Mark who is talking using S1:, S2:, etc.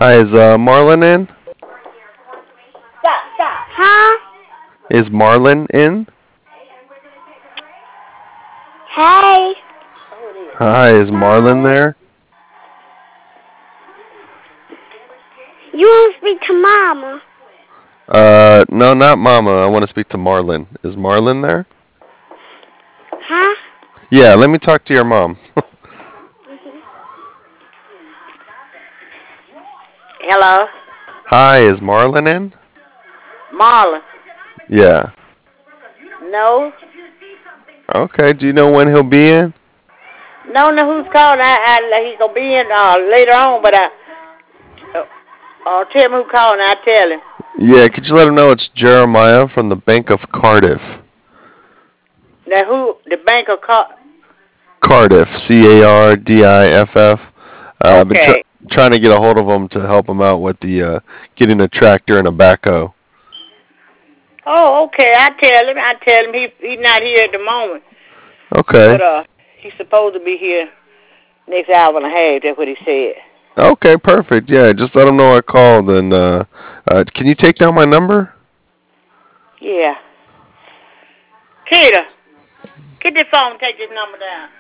S1: Hi, is Marlon in?
S2: Stop, stop. Huh?
S1: Is Marlon in?
S2: Hey.
S1: Hi, is Marlon there?
S2: You want to speak to Mama?
S1: No, not Mama. I want to speak to Marlon. Is Marlon there?
S2: Huh?
S1: Yeah, let me talk to your mom.
S3: Hello,
S1: Hi, is Marlon in?
S3: Marlon.
S1: Yeah.
S3: No,
S1: Okay, do you know when he'll be in?
S3: no, who's calling? He's gonna be in later on, but tell him who calling. I tell him.
S1: Yeah, could you let him know it's Jeremiah from the Bank of Cardiff?
S3: Now who? The bank of call?
S1: Cardiff, Cardiff. I've been
S3: Okay.
S1: trying to get a hold of him to help him out with the getting a tractor and a backhoe.
S3: Oh, okay. I tell him. He's not here at the moment,
S1: Okay.
S3: but he's supposed to be here next hour and a half. That's what he said.
S1: Okay, perfect. Yeah, just let him know I called. And can you take down my number?
S3: Yeah. Keita, get this phone and take this number down.